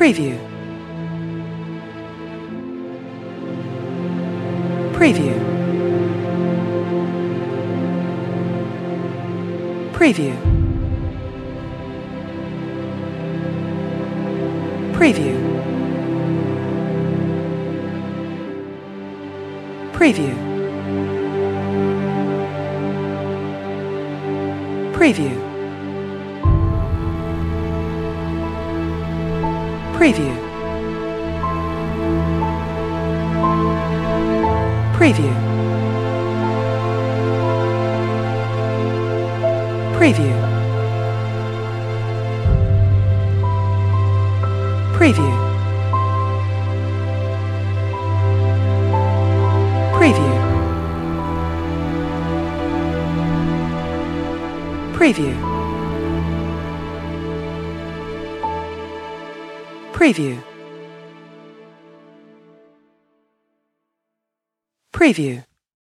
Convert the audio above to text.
Preview. Preview. Preview. Preview. Preview. Preview. Preview. Preview. Preview. Preview. Preview. Preview. Preview. Preview.